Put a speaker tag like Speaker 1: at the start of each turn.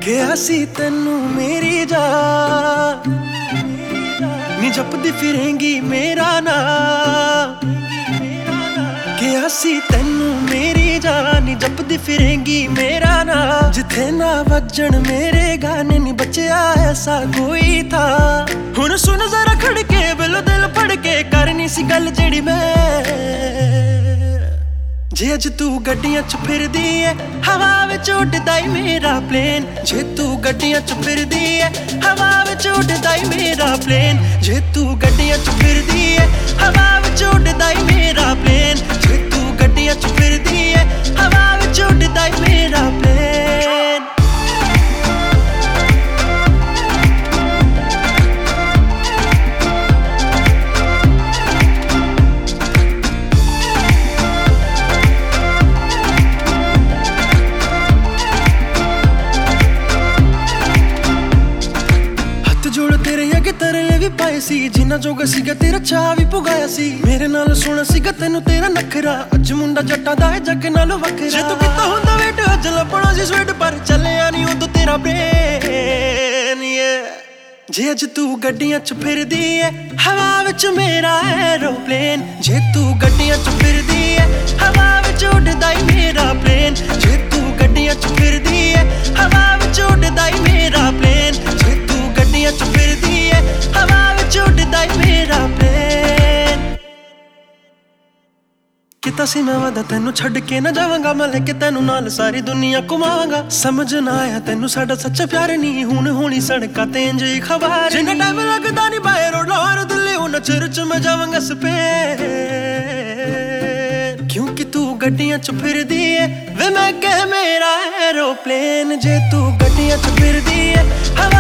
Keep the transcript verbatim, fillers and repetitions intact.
Speaker 1: ਕਿਹਾ ਸੀ ਤੈਨੂੰ ਮੇਰੀ ਜਾਨ ਨੀ ਜਪਦੀ ਫਿਰੇਂਗੀ ਮੇਰਾ ਨਾਂ। ਕਿਹਾ ਸੀ ਤੈਨੂੰ ਮੇਰੀ ਜਾਨ ਨੀ ਜਪਦੀ ਫਿਰੇਂਗੀ ਮੇਰਾ ਨਾਂ। ਜਿੱਥੇ ਨਾ ਵੱਜਣ ਮੇਰੇ ਗਾਣੇ ਨੀ ਬਚਿਆ ਐਸਾ ਕੋਈ ਥਾ। ਹੁਣ ਸੁਣ ਜ਼ਰਾ ਖੜ ਕੇ ਬਿਲ ਦਿਲ ਫੜ ਕੇ ਕਰਨੀ ਸੀ ਗੱਲ ਜਿਹੜੀ ਮੈਂ। ਜੇ ਅੱਜ ਤੂੰ ਗੱਡੀਆਂ ਚ ਫਿਰਦੀ ਐ ਹਵਾ ਵਿੱਚ ਉੱਡਦਾ ਈ ਮੇਰਾ ਪਲੇਨ। ਜੇ ਤੂੰ ਗੱਡੀਆਂ ਚ ਫਿਰਦੀ ਐ ਹਵਾ ਵਿੱਚ ਉੱਡਦਾ ਈ ਮੇਰਾ ਪਲੇਨ। ਜੇ ਤੂੰ ਗੱਡੀਆਂ ਚ ਫਿਰਦੀ ਐ ਹਵਾ ਵਿੱਚ ਉੱਡਦਾ ਈ ਮੇਰਾ ਪਲੇਨ। ਜੇ ਤੂੰ ਗੱਡੀਆਂ ਚ ਫਿਰਦੀ ਐ ਹਵਾ ਵਿੱਚ ਉੱਡਦਾ ਈ ਮੇਰਾ ਪਲੇਨ। ਤਰਲੇ ਵੀ ਪਾਏ ਸੀ ਜਿੰਨਾ ਜੋਗਾ ਸੀਗਾ ਤੇਰਾ ਚਾਹ ਵੀ ਪੁਗਾਇਆ ਸੀ। ਮੇਰੇ ਨਾਲ ਸੋਹਣਾ ਸੀਗਾ ਤੈਨੂੰ ਤੇਰਾ ਨਖਰਾ ਅੱਜ ਮੁੰਡਾ ਜੱਟਾਂ ਦਾ ਹੈ ਜੱਗ ਨਾਲੋਂ ਵੱਖਰਾ। ਜੇ ਤੂੰ ਕੀਤਾ ਹੁੰਦਾ ਵੇਟ ਅੱਜ ਲੱਭਣਾ ਸੀ ਸਵੀਟ ਪਰ ਚੱਲਿਆ ਨੀ ਉਦੋਂ ਤੇਰਾ ਬ੍ਰੇਨ। ਜੇ ਅੱਜ ਤੂੰ ਗੱਡੀਆਂ ਚ ਫਿਰਦੀ ਐ ਹਵਾ ਵਿੱਚ ਮੇਰਾ ਐਰੋਪਲੇਨ। ਜੇ ਤੂੰ ਗੱਡੀਆਂ ਚ ਫਿਰਦੀ ਐ ਹਵਾ ਵਿੱਚ ਉੱਡਦਾ ਈ ਮੇਰਾ ਪਲੇਨ। ਜੇ ਤੂੰ ਗੱਡੀਆਂ ਚ ਫਿਰਦੀ ਐ ਹਵਾ ਵਿੱਚ ਉੱਡਦਾ ਈ ਮੇਰਾ ਪਲੇਨ। ਜੇ ਤੂੰ ਗੱਡੀਆਂ ਚ ਫਿਰਦੀ ਐ ਹਵਾ ਵਿੱਚ ਉੱਡਦਾ ਈ ਮੇਰਾ ਪਲੇਨ। ਕੀਤਾ ਸੀ ਮੈਂ ਵਾਦਾ ਤੈਨੂੰ ਛੱਡ ਕੇ ਨਾ ਜਾਵਾਂਗਾ ਮੈਂ ਲੈ ਕੇ ਤੈਨੂੰ ਨਾਲ ਸਾਰੀ ਦੁਨੀਆ ਘੁਮਾਵਾਂਗਾ। ਸਮਝ ਨਾ ਆਇਆ ਤੈਨੂੰ ਸਾਡਾ ਸੱਚਾ ਪਿਆਰ ਨਹੀਂ ਹੁਣ ਹੋਣੀ ਸੜਕਾਂ ਤੇ ਇੰਜ ਹੀ ਖਬਰ। ਜਿੰਨਾ ਟਾਈਮ ਲੱਗਦਾ ਨੀ ਬਾਏ ਰੋਡ ਲਾਹੌਰ ਦਿੱਲੀ ਉਹਨਾਂ ਚਿਰ ਚ ਮੈਂ ਜਾਵਾਂਗਾ ਸਪੇਨ। ਕਿਉਂਕਿ ਤੂੰ ਗੱਡੀਆਂ ਚ ਫਿਰਦੀ ਐ ਵੇ ਮੈਂ ਕਹਿ ਮੇਰਾ ਐਰੋਪਲੇਨ। ਜੇ ਤੂੰ ਗੱਡੀਆਂ ਚ ਫਿਰਦੀ ਐ